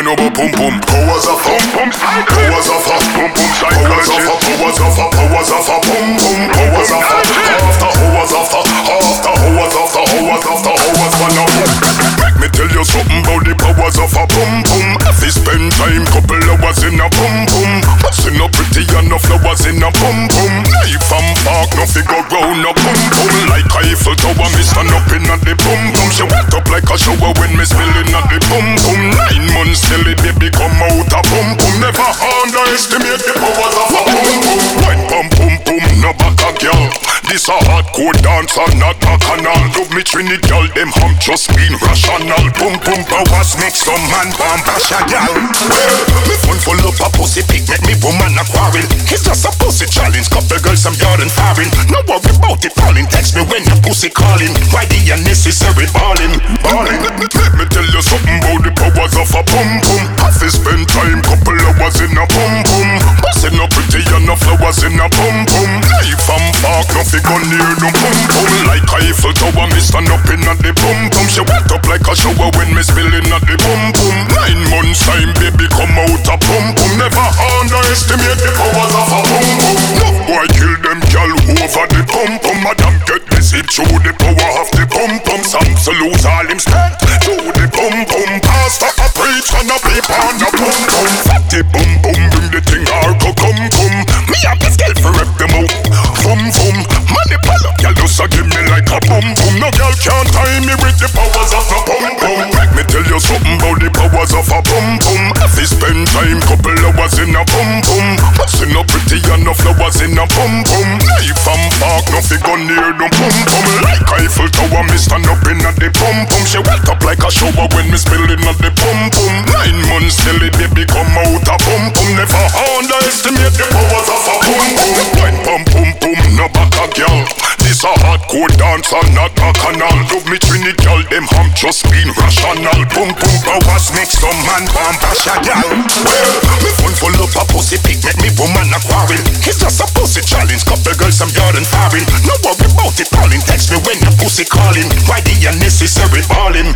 know about pum pum. Powers of a pum pum. Powers of a pum pum. Powers of a powers of a powers of a pum pum. Powers of a after hours after hours after hours after hours for now. Make me tell you something about the powers of a pum pum. If you spend time couple hours in a pum pum, busting up pretty and no flowers in a pum pum. Life and park no figure round a pum pum. Like Eiffel Tower me stand up in at the pum pum. She wet up like a shower when me spilling at the pum pum. 9 months till the baby come out a pum pum. Never underestimate the powers of a pum pum. When pum pum pum no back a girl. This a hardcore dancer not bacchanal. Love me Trinity girl them ham just being rational. Pum pum powers make some man bomb bash a girl. Well, me fun full up a pussy pick make me woman a quarrel. It's just a pussy challenge. Couple girls some yard and foreign. No worry about it falling. Text me when the pussy calling. Why the unnecessary balling? Let me tell you something about the powers of a pum pum. Have to spend time couple hours in a pum pum. Busting up pretty and no flowers in a pum pum. Life and park no figure near no pum pum. Like Eiffel Tower me stand up in at the pum pum. She wet up like a shower when me spilling at the pum pum. 9 months time baby come out a pum pum. Never underestimate the powers of a pum pum. No boy kill them girl over the pum pum. Madam get this hit through the power of the pum pum. Some to lose all him strength through the pum pum. Pastor a preach and a peep on the pum pum. Fatty pum pum bring the thing arco come come. Me have the skill for rep them out. Pum pum. Money pull up girl just a give me like a pum pum. No girl can't tie me with the powers of a pum pum. Let me tell you something about the powers of a pum pum. If you spend time couple hours in a pum pum. Busting up pretty and no flowers in a pum pum. Life and park no figure near no pum pum. Like Eiffel Tower me stand up in at the pum pum. She wet up like a shower when me spilling at the pum pum. 9 months till the baby come out a pum pum. Never underestimate the powers of a pum pum. When pum pum pum no back a girl. This a hardcore dancer not bacchanal. Love me Trinity girl them ham just being rational. Pum pum powers make some man bomb bash a girl. Well, me fun full up a pussy pick make me woman a quarrel. It's just a pussy challenge. Couple girls some yard and foreign. No worry about it calling. Text me when the pussy calling. Why the unnecessary balling?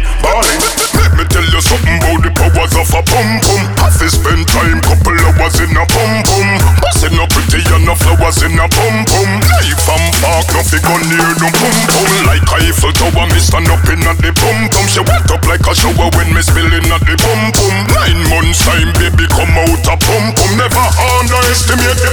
Let me tell you something about the powers of a pum pum. Have to spend time couple hours in a pum pum. Busting up pretty and no flowers in a pum pum. Life and park no figure near no pum pum. Like Eiffel Tower me stand up in at the pum pum. She wet up like a shower when me spilling at the pum pum. 9 months time baby come out a pum pum. Never underestimate the